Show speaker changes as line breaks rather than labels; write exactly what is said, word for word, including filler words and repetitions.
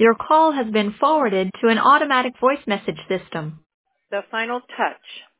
Your call has been forwarded to an automatic voice message system.
The final touch.